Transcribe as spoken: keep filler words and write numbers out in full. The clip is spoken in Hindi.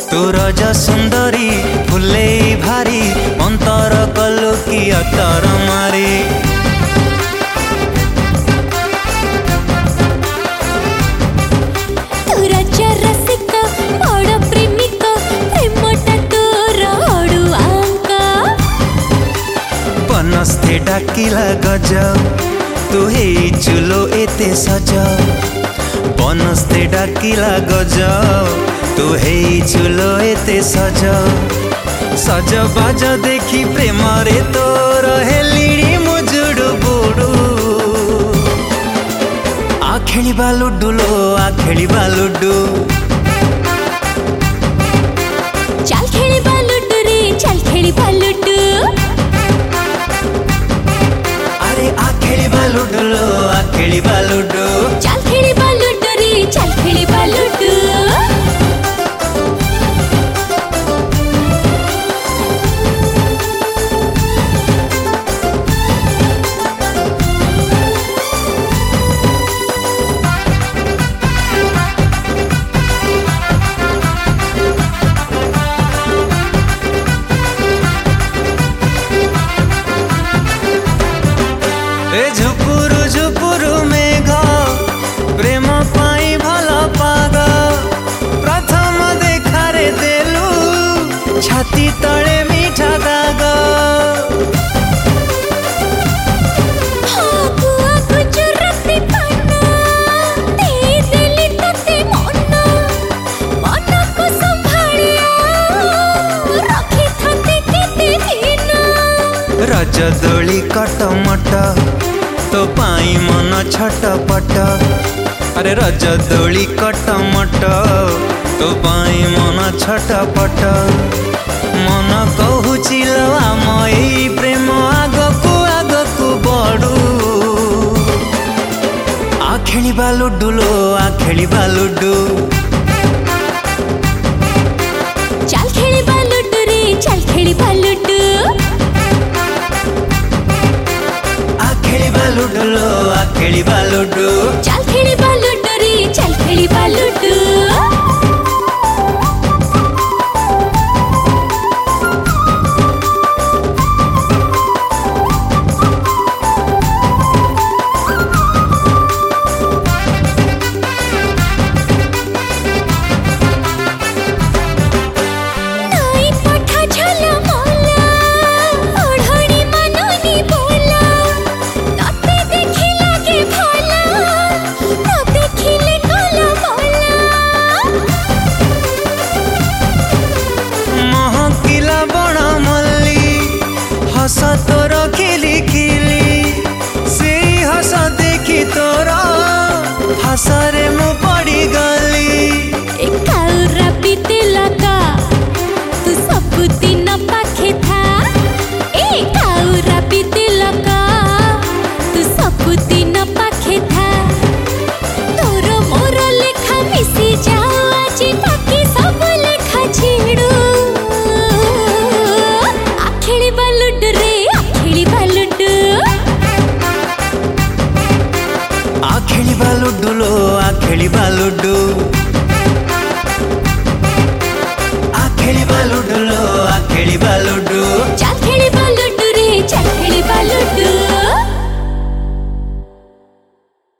तू रज सुंदरी फुले भारी अंतर कलु कि अतर मारी तू रज रसिक बड़ प्रेमिक प्रेमटा तोर अड़ुआंक बनस्ते डाकिला गज तू हे चुलो एते सज बनस्ते डाकिला गज तू हे चुलो एते सज सज बाज देखी प्रेम रे तोर हेलिड़ी मुजुड़ु बुड़ु आ खेलिबा लुडु लो आ खेलिबा लुडु चल खेलिबा लुडु रे चल खेलिबा लुडु अरे आ खेलिबा लुडु लो आ खेलिबा लुडु चल खेलिबा लुडु रे चल खेलिबा लुडु ए झुपुरु झुपुरु मेघ प्रेम पाई भल पाग प्रथम देखारे देलु छाती तले मीठा दाग रज दोली कटमट तो पाई मन छटपट अरे रज दोली कटमट तो पाई मन छटपट मन कहूचिल आम एई प्रेम आगकु आगकु बड़ू आ खेलिबा लुडु लो आ खेलिबा लुडु चल खेलिबा लुडु रे चल खेलिबा लुडु लुडु लो आ खेलिबा लुडु चल खेलिबा लुडु रे चल खेलिबा लुडु हस तोर खिली खिली से हस देखी तोर हसरे मु पड़ी गई।